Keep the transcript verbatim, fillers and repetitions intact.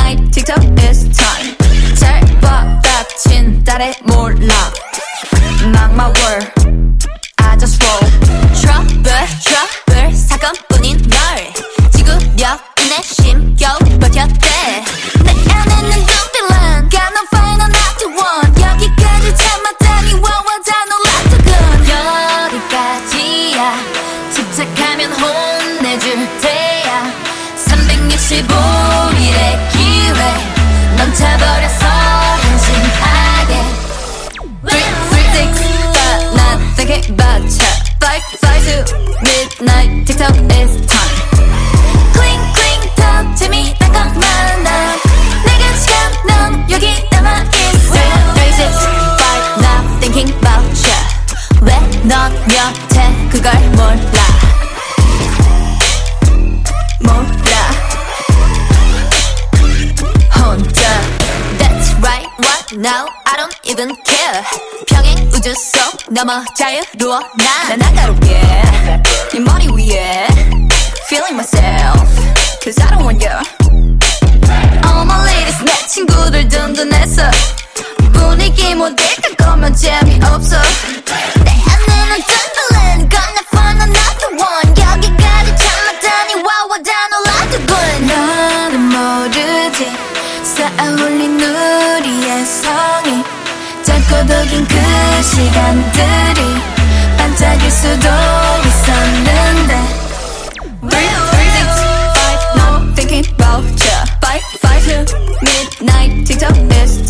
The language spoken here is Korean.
midnight TikTok is time. 잘 봐 닥친 딸의 몰락 Not my word I just roll Trouble trouble 사건뿐인 널 지구력 내 심겨 버텼대 내 안에는 둥필란 Got no final not to one 여기까지 참았다니 와와 다 놀랐더군 여기까지야 집착하면 혼내줄 테야 삼백육십오 일의 기회 넘쳐버렸어 한심하게 Three, three, six, five, not thinking about ya Five, five to midnight TikTok is time Cling, cling, talk to me 딴 것만 나 내겐 시간 넌 여기 남아있어 Three, six, five, not thinking about ya 왜 넌 여태 그걸 몰라 몰라 혼자 That's right, what now? I don't even care 평행 우주 속 넘어 자유로워 난 날카롭게 네 머리 위에 Feeling myself Cause I don't want you All my ladies 내 친구들 든든했어 분위기 못 이끌 거면 재미없어 내 안에는 든든한 Gonna find another one 여기까지 참았다니 와와 다 놀랐더군 너는 모르지 쌓아올린 우리의 성이 짧고도 긴 그 시간들이 반짝일 수도 있었는데 Three, three, six, five, no thinking about ya Five, five to midnight TikTok is